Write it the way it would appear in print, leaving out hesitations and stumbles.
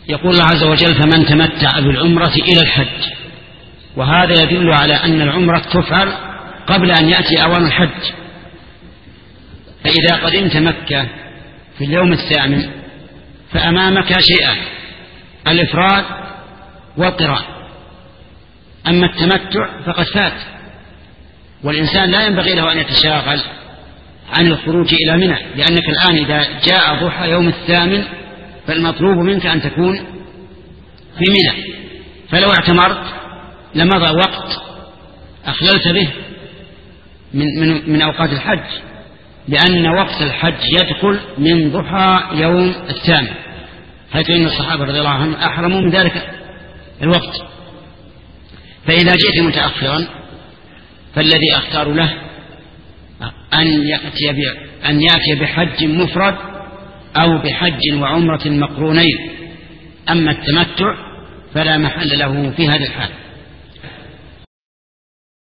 يقول الله عز وجل: فمن تمتع بالعمرة إلى الحج. وهذا يدل على أن العمرة تفعل قبل أن يأتي أوان الحج. فإذا قدمت مكة في اليوم الثامن فأمامك شيئان: الإفراد والقران. أما التمتع فقد فات، والإنسان لا ينبغي له أن يتشاغل عن الخروج إلى منى، لأنك الآن إذا جاء ضحى يوم الثامن فالمطلوب منك أن تكون في منى. فلو اعتمرت لمضى وقت أخللت به من أوقات الحج، لأن وقت الحج يدخل من ضحى يوم الثامن، حيث إن الصحابة رضي الله عنهم أحرموا من ذلك الوقت. فإذا جئت متأخرا فالذي أختار له أن يأتي بحج مفرد أو بحج وعمرة مقرونين. أما التمتع فلا محل له في هذا الحال.